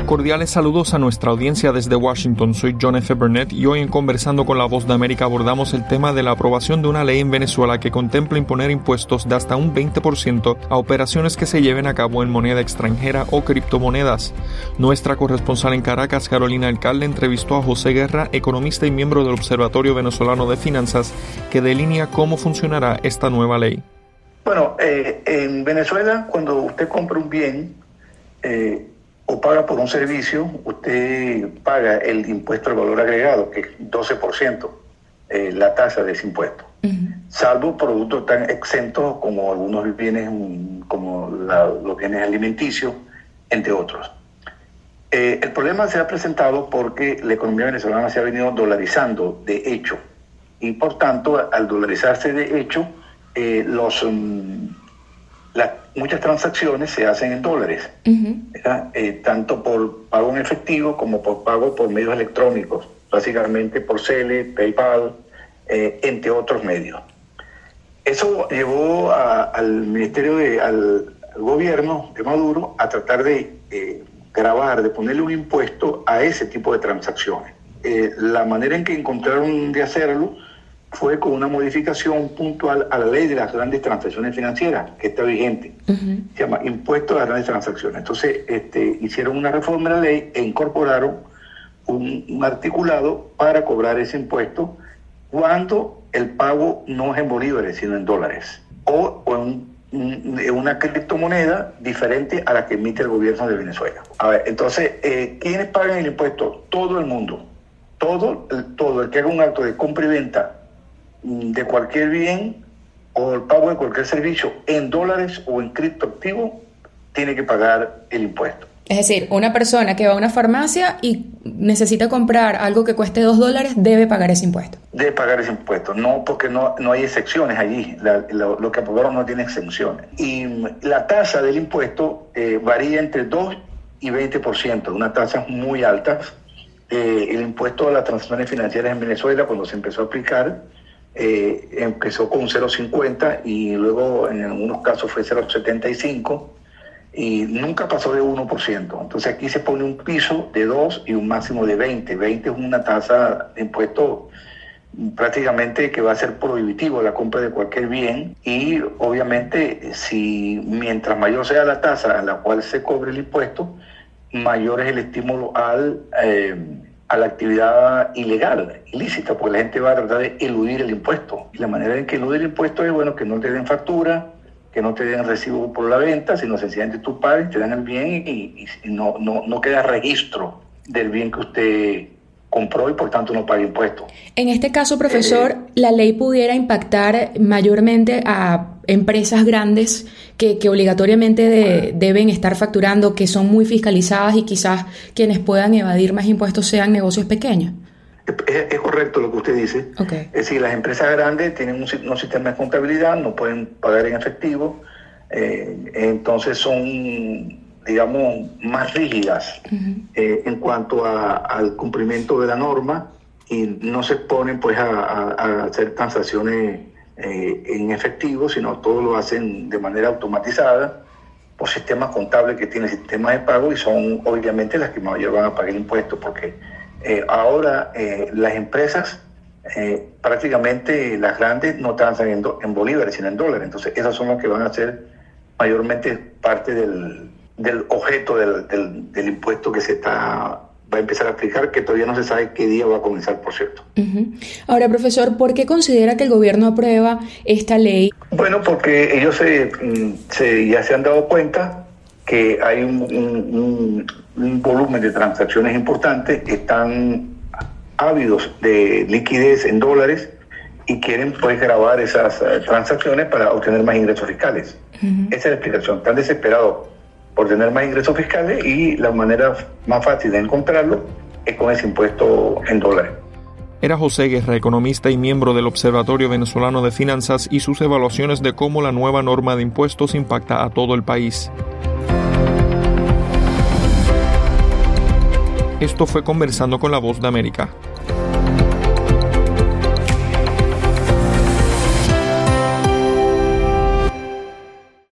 Cordiales saludos a nuestra audiencia desde Washington. Soy John F. Burnett y hoy en Conversando con la Voz de América abordamos el tema de la aprobación de una ley en Venezuela que contempla imponer impuestos de hasta un 20% a operaciones que se lleven a cabo en moneda extranjera o criptomonedas. Nuestra corresponsal en Caracas, Carolina Alcalde, entrevistó a José Guerra, economista y miembro del Observatorio Venezolano de Finanzas, que delinea cómo funcionará esta nueva ley. Bueno, en Venezuela, cuando usted compra un bien, o paga por un servicio, usted paga el impuesto al valor agregado, que es 12%, la tasa de ese impuesto. Salvo productos tan exentos como algunos bienes, como los bienes alimenticios, entre otros. El problema se ha presentado porque la economía venezolana se ha venido dolarizando de hecho, y por tanto, al dolarizarse de hecho, muchas transacciones se hacen en dólares, tanto por pago en efectivo como por pago por medios electrónicos, básicamente por Zelle, PayPal, entre otros medios. Eso llevó al ministerio, al gobierno de Maduro a tratar de gravar, de ponerle un impuesto a ese tipo de transacciones. La manera en que encontraron de hacerlo fue con una modificación puntual a la ley de las grandes transacciones financieras, que está vigente. Se llama Impuesto a las Grandes Transacciones. Entonces, hicieron una reforma de la ley e incorporaron un articulado para cobrar ese impuesto cuando el pago no es en bolívares, sino en dólares, o en una criptomoneda diferente a la que emite el gobierno de Venezuela. A ver, entonces, ¿quiénes pagan el impuesto? Todo el mundo. Todo el que haga un acto de compra y venta de cualquier bien o el pago de cualquier servicio en dólares o en criptoactivo tiene que pagar el impuesto. Es decir, una persona que va a una farmacia y necesita comprar algo que cueste $2 debe pagar ese impuesto. Debe pagar ese impuesto, no, porque no hay excepciones allí. Lo que aprobaron no tiene exenciones. Y la tasa del impuesto varía entre 2 y 20%, una tasa muy alta. El impuesto a las transacciones financieras en Venezuela, cuando se empezó a aplicar, empezó con 0,50 y luego en algunos casos fue 0,75 y nunca pasó de 1%. Entonces aquí se pone un piso de 2 y un máximo de 20. 20 es una tasa de impuesto prácticamente que va a ser prohibitivo la compra de cualquier bien, y obviamente mientras mayor sea la tasa a la cual se cobre el impuesto, mayor es el estímulo a la actividad ilegal, ilícita, porque la gente va a tratar de eludir el impuesto. Y la manera en que elude el impuesto es, que no te den factura, que no te den recibo por la venta, sino sencillamente tú pagues, te dan el bien y no queda registro del bien que usted compró y por tanto no paga impuestos. En este caso, profesor, ¿la ley pudiera impactar mayormente a empresas grandes que obligatoriamente deben estar facturando, que son muy fiscalizadas y quizás quienes puedan evadir más impuestos sean negocios pequeños? Es correcto lo que usted dice. Okay. Es decir, las empresas grandes tienen un sistema de contabilidad, no pueden pagar en efectivo, entonces son, digamos, más rígidas en cuanto al cumplimiento de la norma, y no se ponen pues a hacer transacciones en efectivo, sino todo lo hacen de manera automatizada por sistemas contables que tienen sistemas de pago, y son obviamente las que mayor van a pagar impuestos, porque ahora las empresas prácticamente las grandes no transan en bolívares sino en dólares. Entonces esas son las que van a ser mayormente parte del objeto del impuesto que va a empezar a aplicar, que todavía no se sabe qué día va a comenzar, por cierto. Ahora, profesor, ¿por qué considera que el gobierno aprueba esta ley? Bueno, porque ellos ya se han dado cuenta que hay un volumen de transacciones importantes, están ávidos de liquidez en dólares y quieren pues gravar esas transacciones para obtener más ingresos fiscales. Esa es la explicación. Están desesperados por tener más ingresos fiscales y la manera más fácil de encontrarlo es con ese impuesto en dólares. Era José Guerra, economista y miembro del Observatorio Venezolano de Finanzas, y sus evaluaciones de cómo la nueva norma de impuestos impacta a todo el país. Esto fue Conversando con la Voz de América.